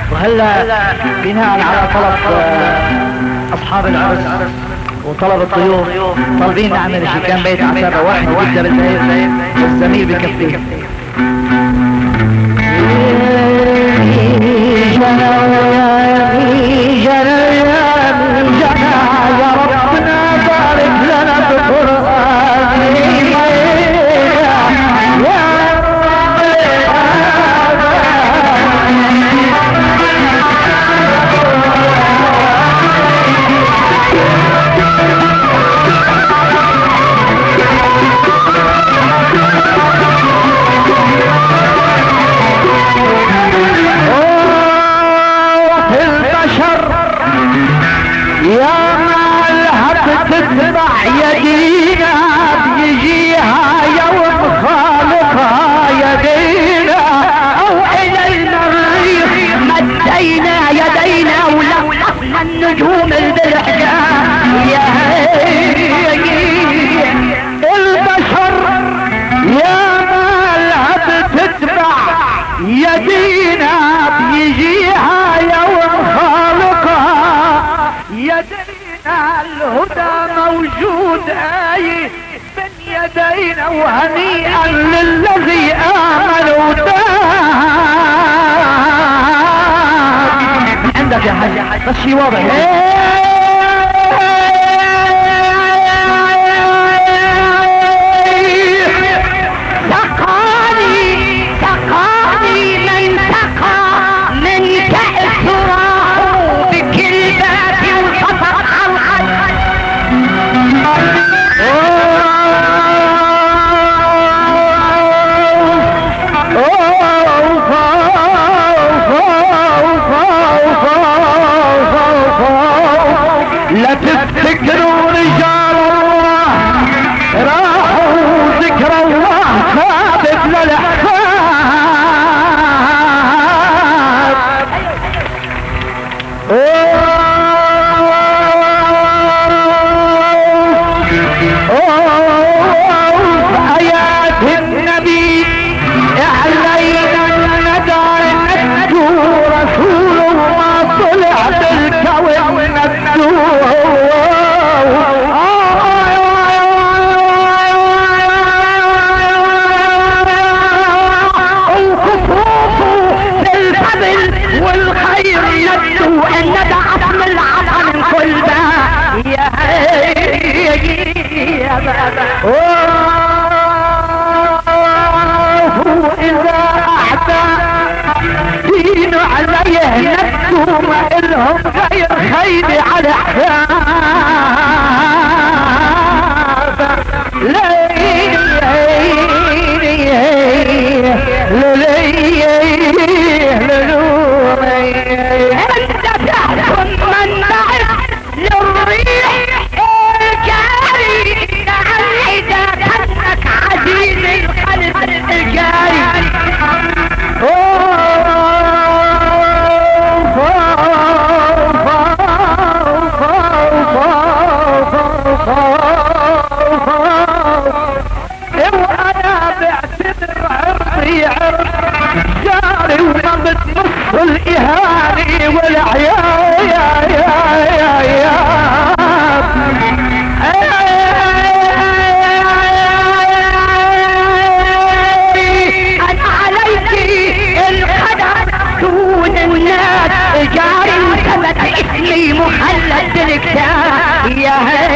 وهلا بناء على طلب اصحاب العرس وطلب الضيوف طالبين نعمل شي كان بيت عتابة واحد بيبدا بالزهير والزميل بكفيه. يا ربنا بارك لنا بالقرآن تتبع يدينا بيجيها يوم خالقها يدينا او الينا الريح مدينا يدينا ولفنا النجوم البرحة يا البشر يا مالها بتتبع يدينا بيجيها يوم خالقها يدينا الهدى موجود بين يدينا وهنيئا للذي آمن وتاب. عندك يا حاج بس شي واضح سقاني من سقى من كأس راحه بكلبات وصفت لا تفتكروا رجال الله راحوا ذكر الله ثابت للأحفاد. آيات النبي اعلينا الندى نتلو رسول ما طلع بالكون نتلو والخير نتلو الندى عظم العطا من كل باب يا إذا أعدى دين عليه نفسه ما إلهم غير خير على حساب انت تحكم من بعد للريح الجاري لعل اذا كانك عزيز القلب الجاري وانا بعتبر عرضي عرض جاري وما بتنص الاهاني والعيال يا انا عليك القدر دون الناس جاري ثبت اسمي مخلد الكتاب يا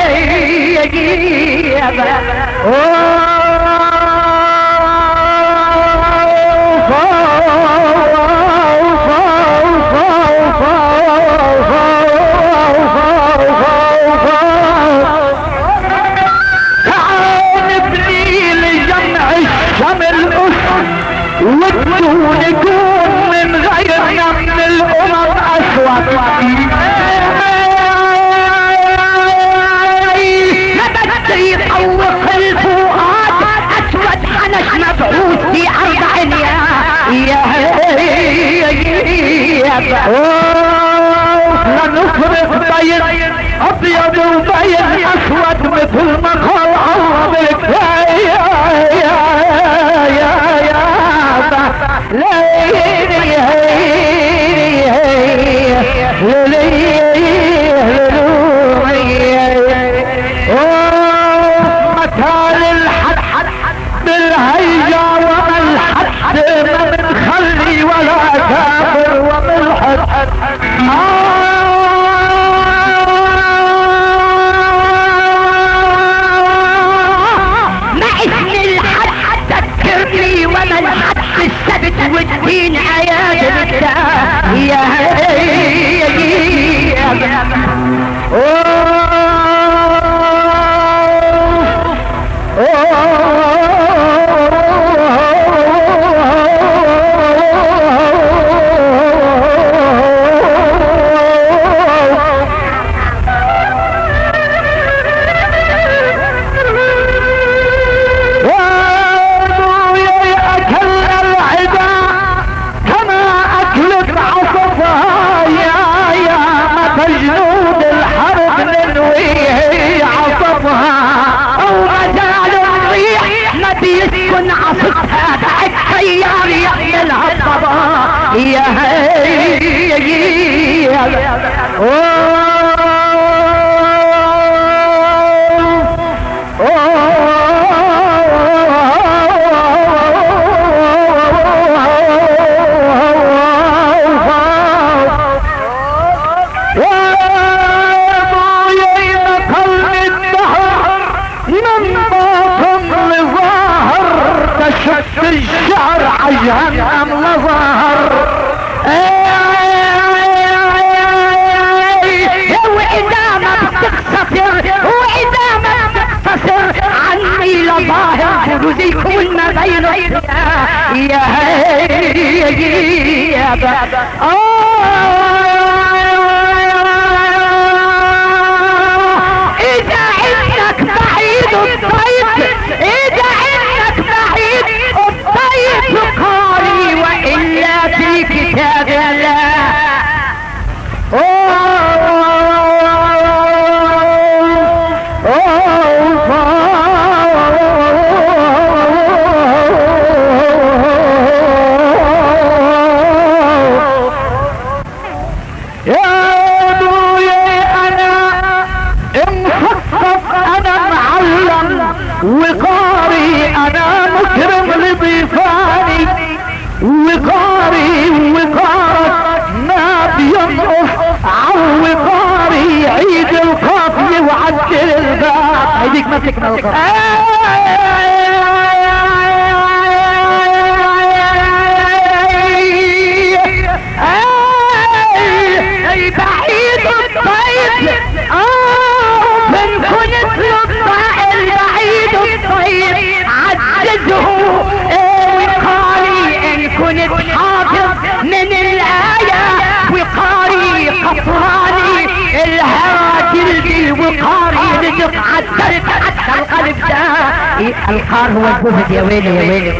ونكون من غيرنا من الامم اسود مدد يطوق الفؤاد اسود حنش مبعوث في ارض عنيا لنفرق بين ابيض وبين اسود مثل ما قال الله بالكفايه ليلي يا شفت الشعر عجهنم لظهر وإذا ما بتقتصر عني لظاهر فلوزيكم المبين يا إذا إنك بعيد الطيب قاري وإلا في كتاب الله يا ابويا انا مخفف انا معلم وقاري انا مكرم لضيفاني وقارك ما بينقص عوقاري عيد القافية وعدل الباب هيديك مسكنا بعيد الطيب من كنت للطائر بعيد الطيب عجزه وقاري ان كنت حافظ من الآية وقاري قطراني الهوى جلدي وقاري لدق عدلت حتى القلب ده القار هو الجهد يا ويلي يا ويلي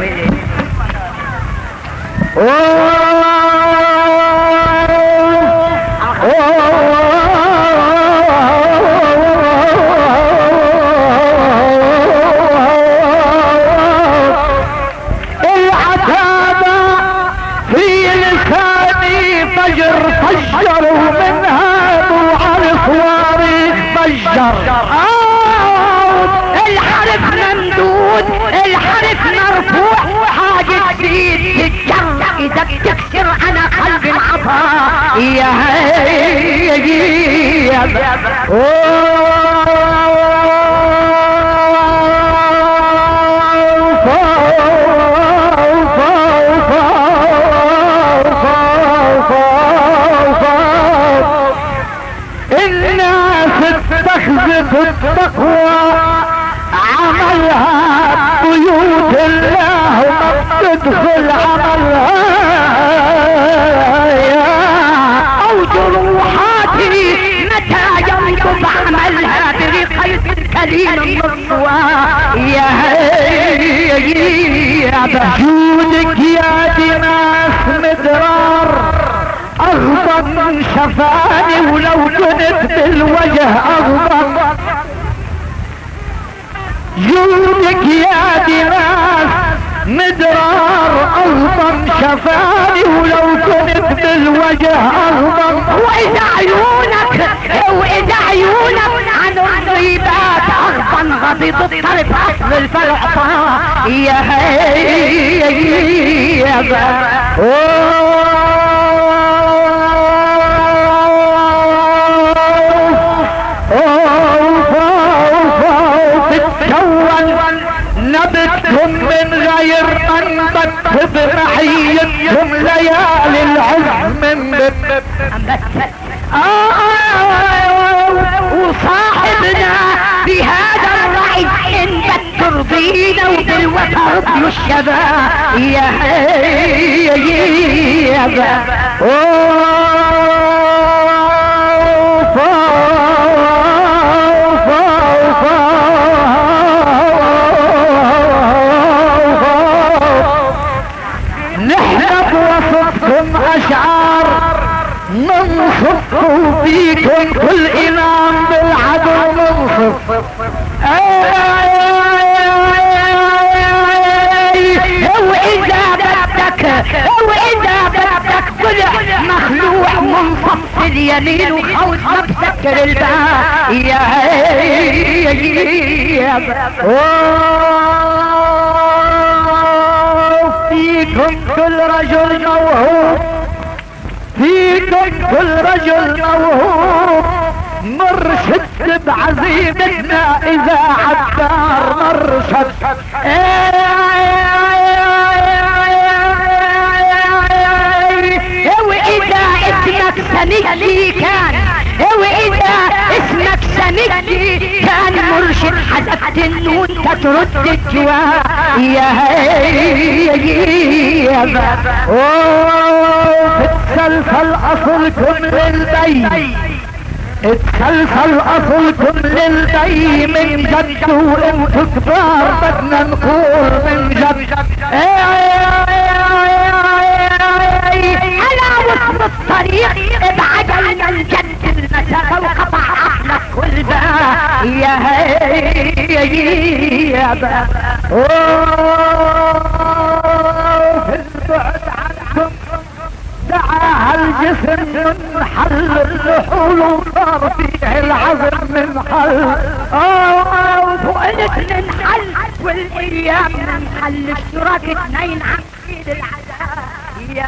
فجروا منها طوعا صواريخ فجر الحرف ممدود الحرف مرفوع حاجة تزيد تتجر اذا بتكسر انا قلبي العطاء يا تخذف التقوى عملها بيوت الله ما بتدخل عملها او جروحاتي متى ينقض عملها برقية الكليم المصوى يا بجودك يا دماس مدرار اغضب من شفاني ولو كنت بالوجه اغضب جودك يا دراس مدرار اغضب شفاني ولو كنت بالوجه اغضب واذا عيونك عن الغيبات اغضب غضب الطرف اصل الفلعطاء يا نبتهم من غير انبت برعيتهم ليالي العز من وصاحبنا بهذا الرعي انبت ترضينا وبالوفا رضي الشباب يا اشعار ننصف فيكم كل امام بالعدل ننصف واذا بدك اليمين وخوت ما بسكر الباب. يا فيكم كل رجل موهوب، فيكم كل رجل موهوب، مرشد بعزيمتنا اذا عالدار مرشد. واذا اسمك سنجي كان، واذا اسمك سنجي كان مرشد حذفت النون تترد الجواب. يا تتسلسل اصلكم للبي، اتسلسل اصلكم للبي من جد، وانتو كبار بدنا نقول من جد. على وسط الطريق ابعد عن جد المسافة وقطع عقلك كل باب. يا البعد عنكم دعا الجسم من حل النحول وصار فيه العزم من حل. وقلت من حل والايام من حل، اشتراك اثنين عن ايد العذاب. يا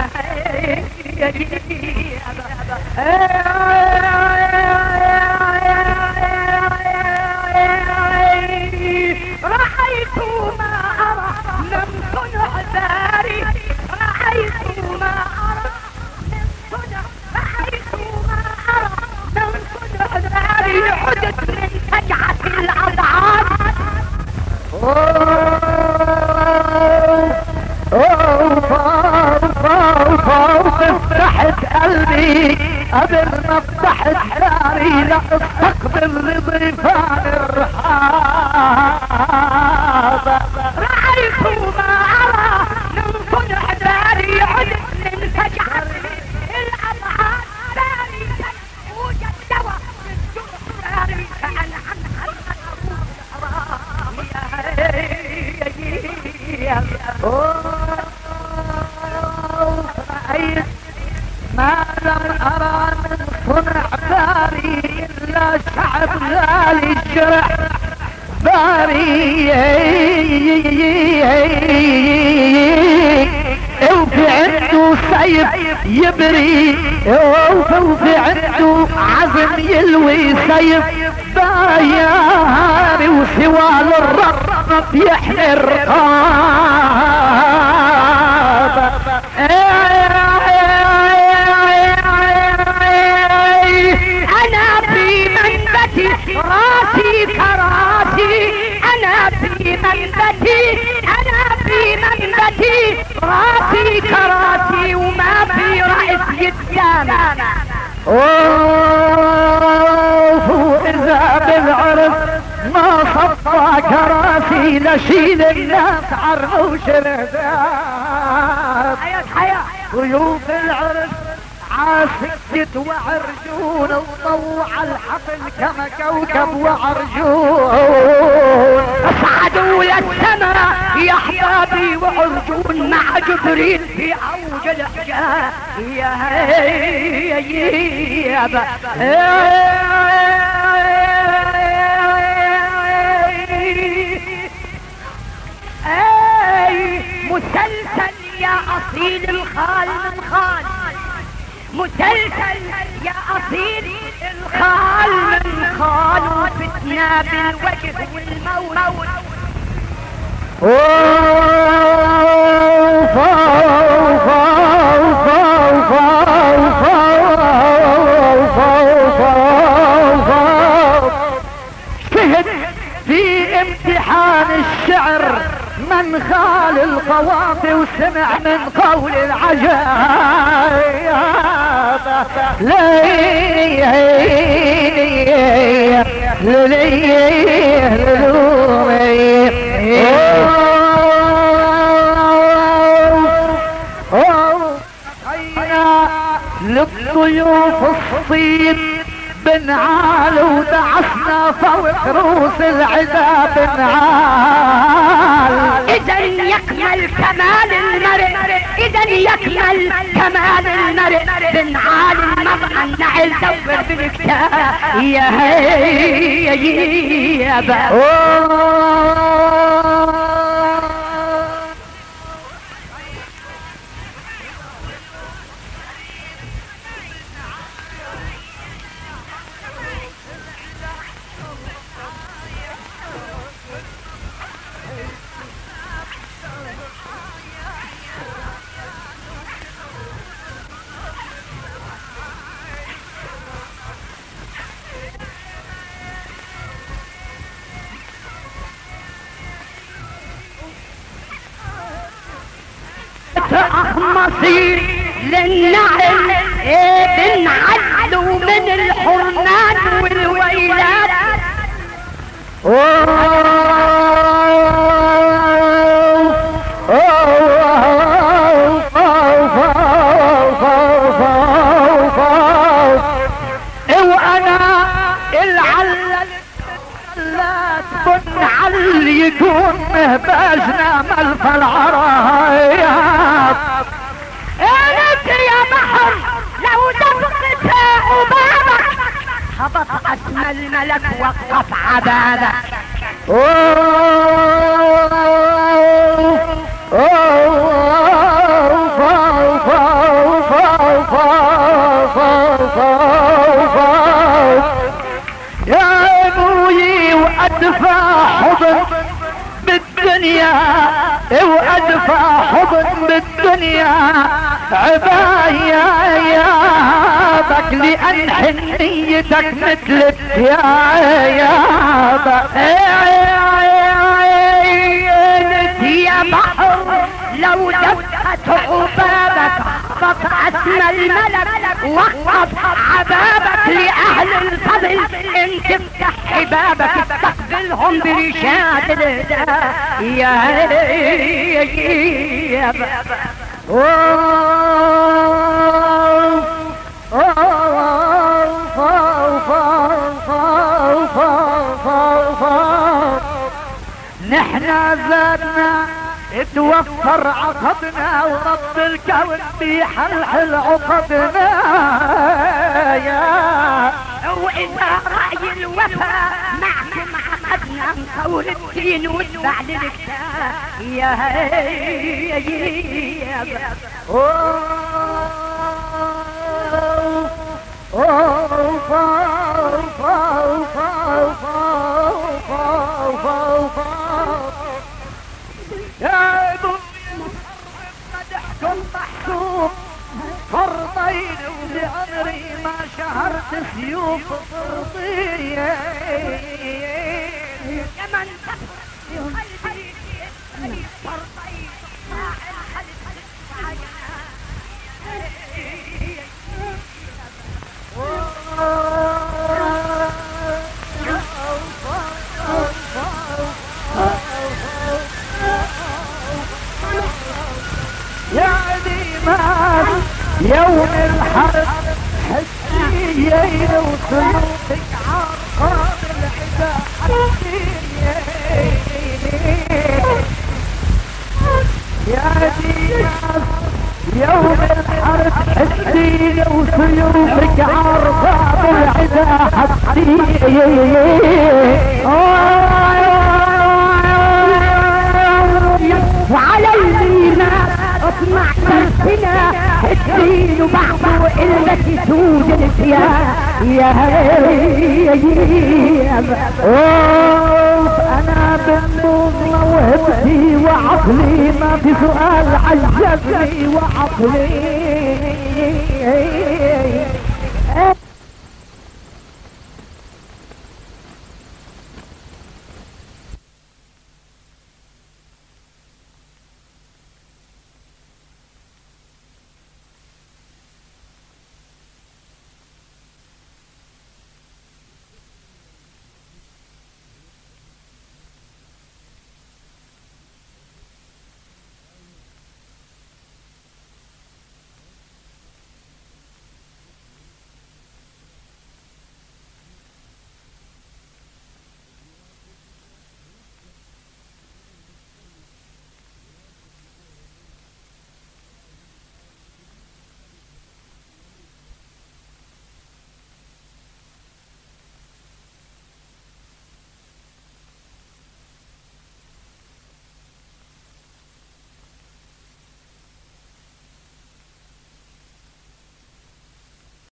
رأيت ما أرى لم صنع داري، رأيت ما أرى لم صنع، رأيت ما أرى لم صنع داري، عدت من فجعة الأضعاف. فتحت قلبي قبل ما فتحت داري، لا استقبل لضيفان الرحاب. رأيت ما أرى من صنع داري، عدت من فجعة الأضعاف. داري توجد دواء من داري كأنعم رأيت ما لم أرى من صنع باري إلا شعب غالي الجرح باري. وفي عنده سيف يبري، وفي عنده عزم يلوي سيف باياري، وسوال الرب بيحمي الرقاب. انا في منبتي راسي كراسي، انا في منبتي، انا في منبتي راسي كراسي، وما في رأس يتجامع. واذا بالعرس ما صفى كراسي لشيل الناس عرعوش الهداب. ضيوف العرس عاسكت وعرجون، وطوع الحفل كما كوكب وعرجون. اصعدوا للسماء يا احبابي وعرجون مع جبريل في اوج الاحجاب. يا مسلسل يا اصيل الخال من خال، مسلسل يا اصيل الخال من خال، وفتنا بالوجه والموت. شهد في امتحان الشعر من خال القوافي، وسمع من قول العجاب. للضيوف الصيد بنعال ودعسنا فوق روس العدا بنعال. اذا يكمل كمال المرء، اذا يكمل كمال المرء بنعال المرأة النعل دور بالكتاب. يا مصير للنعل بنعل ومن الحرمان والويلات. وانا العلل بنعل يكون مهبازنا ملف العرايات. انت يا بحر لو دفقت عبابك هبط اسمى الملك وقف عبابك. يا ابوي وادفع حضن بالدنيا، وادفع حضن بالدنيا عبايابك لان حنيتك مثل الثيابك. يا بحر لو دفت عبابك هبط اسمى الملك وقف عبابك لأهل الفضل. ان تفتح حبابك استقبلهم برشاد الهدى. يا نحنا زادنا توفر عقدنا ورب الكون بيحلحل عقدنا. يا واذا رأي الوفا معكم عقدنا نصور الدين واتبع للكتاب. يا يا ابو مدحكم محسوب فرضين ولعمري ما شهرت سيوف فرضين. يا من تفرح قلبي فرضين صاحب يا ديمان يوم الحرب حسيين وسيوفك عرقان العدا يا ديمان يوم الحرب حسين وسيوفك عرقان العدا وعلى الإيمان اطمع ترسنا الدين بعضه إلا تسود الثياب. يا انا بالنوم موهبتي وعقلي ما في سؤال عجبني وعقلي